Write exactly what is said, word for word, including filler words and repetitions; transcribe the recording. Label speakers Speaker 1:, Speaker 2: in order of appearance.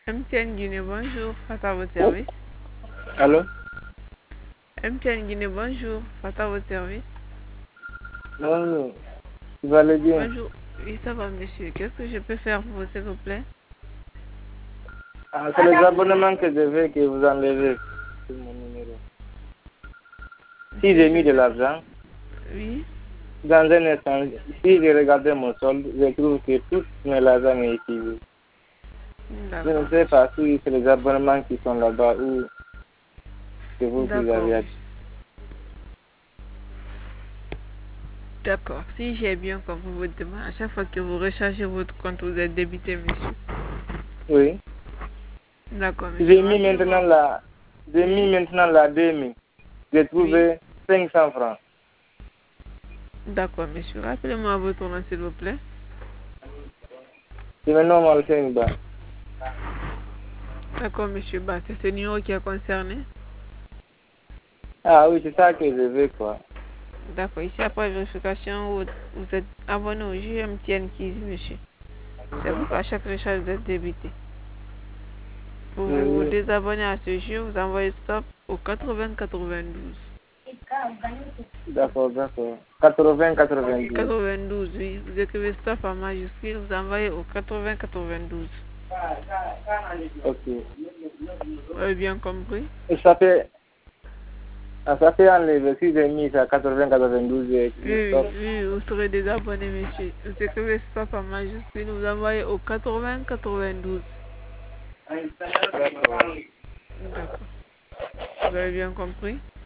Speaker 1: M T N Guinée, bonjour, face à votre service.
Speaker 2: Allô?
Speaker 1: M T N Guinée, bonjour, face à votre service.
Speaker 2: Non, non, vous allez bien?
Speaker 1: Bonjour, oui, ça va, monsieur. Qu'est-ce que je peux faire pour vous, s'il vous plaît?
Speaker 2: Ah, c'est les abonnements que je veux que vous enlevez sur mon numéro. Si j'ai mis de l'argent,
Speaker 1: Oui,
Speaker 2: dans un instant, si j'ai regardé mon solde, je trouve que tout mon argent est utilisé. Je ne
Speaker 1: d'accord.
Speaker 2: sais pas si c'est les abonnements qui sont là-bas ou c'est vous qui
Speaker 1: D'accord,
Speaker 2: avez
Speaker 1: monsieur.
Speaker 2: acheté.
Speaker 1: D'accord. Si j'ai bien compris votre demande, à chaque fois que vous rechargez votre compte, vous êtes débité, monsieur.
Speaker 2: Oui.
Speaker 1: D'accord, monsieur.
Speaker 2: J'ai mis maintenant
Speaker 1: Rappelez-moi.
Speaker 2: la, j'ai mis
Speaker 1: Oui,
Speaker 2: maintenant la deux mille. J'ai
Speaker 1: oui.
Speaker 2: trouvé cinq cents francs.
Speaker 1: D'accord, monsieur. Rappelez-moi votre nom, s'il vous plaît.
Speaker 2: C'est maintenant Malsain Ba.
Speaker 1: D'accord, monsieur. Bah, c'est ce numéro qui est concerné.
Speaker 2: Ah oui, c'est ça que je veux, quoi.
Speaker 1: D'accord. Ici, après vérification, vous, vous êtes abonné au J M T N Kids, monsieur. C'est pourquoi à chaque recharge, vous êtes débité. Pour vous
Speaker 2: Oui.
Speaker 1: désabonner à ce jeu, vous envoyez stop au quatre-vingts quatre-vingt-douze.
Speaker 2: D'accord, d'accord. quatre-vingts quatre-vingt-douze.
Speaker 1: quatre-vingt-douze, oui. Vous écrivez stop en majuscule, vous envoyez au quatre-vingts quatre-vingt-douze.
Speaker 2: Ok.
Speaker 1: Vous avez bien compris?
Speaker 2: Et ça fait, ah, ça fait enlever, si j'ai mis à quatre-vingts quatre-vingt-douze, j'ai
Speaker 1: Oui,
Speaker 2: écrit
Speaker 1: oui,
Speaker 2: stop.
Speaker 1: oui, vous serez désabonné, monsieur. Vous écrivez stop en majuscule, vous envoyez au quatre-vingts quatre-vingt-douze.
Speaker 2: D'accord.
Speaker 1: D'accord. Vous avez bien compris?